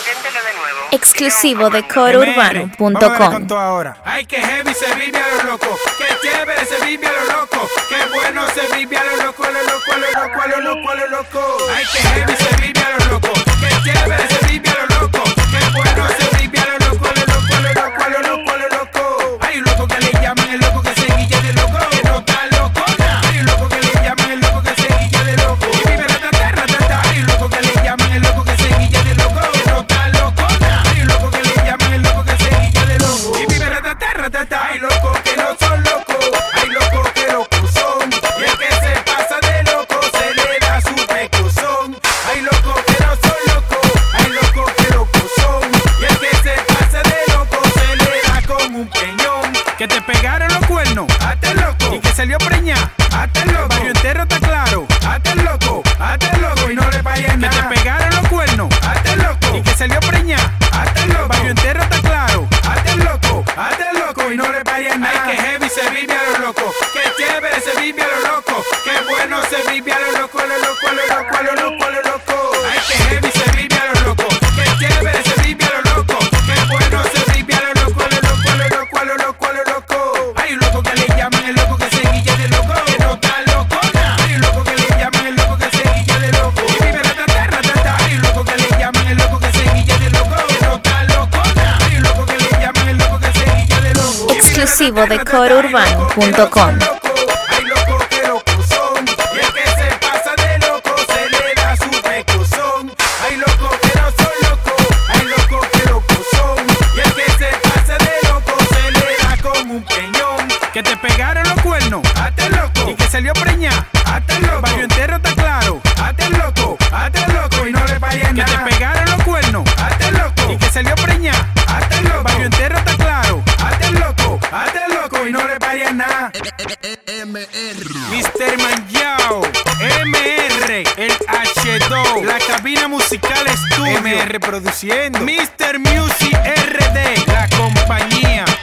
Inténtelo de nuevo. Exclusivo de corourbano.com. Con todo ahora. Ay, que heavy se vive a lo loco. Que chévere se vive a lo loco. Que bueno se vive a lo loco, a lo loco, a lo loco, a lo loco, a lo loco. Ay, que heavy se vive a lo loco. Que chévere se vive a lo loco. Que bueno se vive a lo loco, a lo loco, a lo loco, a lo loco, a lo loco. Hay un loco que le llaman el loco que se guilla de loco. Que no está loco. Hay un loco que le llaman el loco que se guilla de loco. Y vive la tata. Hay un loco que le llaman el loco que se guilla de loco. Que no está loco. Hay un loco que le llaman el loco que se guilla de loco. Y vive la tata. Hay locos que no son locos. Hay locos que locos son. Y el que se pasa de loco se le da su pecozón. Hay locos que no son locos. Hay locos que locos son. Y el que se pasa de loco se le da con un peñón. Que te pegaron los cuernos, hazte loco. Y que salió preñada, hazte loco. Barrio entero está claro, hazte loco. Hazte loco y no le vayas nada. Que te pegaron los cuernos, hazte loco. Y que salió preñada, hazte loco. Barrio entero está claro, hazte loco. Hazte loco y no le vayas nada. Ay, que heavy se vive a lo loco. Que chévere se vive a lo loco. Que bueno se vive a lo loco, a lo loco, a lo loco, a lo loco, a lo loco. Ay, que heavy se vive a lo loco. Que chévere se vive a lo loco. Que bueno se vive a lo loco, a lo loco, a lo loco, a lo loco, a lo loco. Hay un loco que le llaman el loco que se guilla de loco. Que no está loco. Hay un loco que le llaman el loco que se guilla de loco. Y vive la tata. Hay un loco que le llaman el loco que se guilla de loco. Que no está loco. Hay un loco que le llaman el loco que se guilla de loco. Exclusivo de corourbano.com. Hay locos que locos son. Y el que se pasa de loco se le da su pecozón. Hay locos que no son locos. Hay locos que locos son. Y el que se pasa de loco se le da con un peñón. Que te pegaron los cuernos, hazte loco. Y que salió preñada, hazte loco. Barrio entero está claro, hazte loco. Hazte loco y no le vayas nada. Que te pegaron los cuernos, hazte loco. Y que salió preñada, hazte loco. Barrio entero está claro, hazte loco. Hazte loco y no le vayas nada. Mr. Manjao, MR, el H2, la cabina musical estudio, MR produciendo, Mr. Music RD, la compañía.